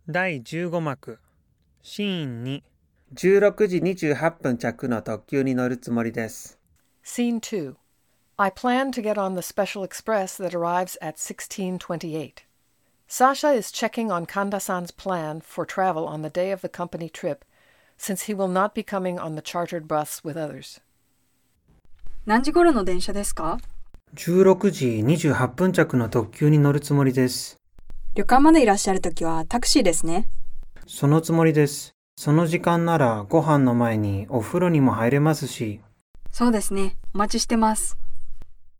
第15幕シーン2 16時28分着の特急に乗るつもりです。 Scene 2. I plan to get on the special express that arrives at 16:28. Sasha is checking on Kanda-san's plan for travel on the day of the company trip, since he will not be coming on the chartered bus with others. 何時頃の電車ですか？ 16時28分着の特急に乗るつもりです。 旅館までいらっしゃるときはタクシーですね。 そのつもりです。その時間ならご飯の前にお風呂にも入れますし。 そうですね。お待ちしてます。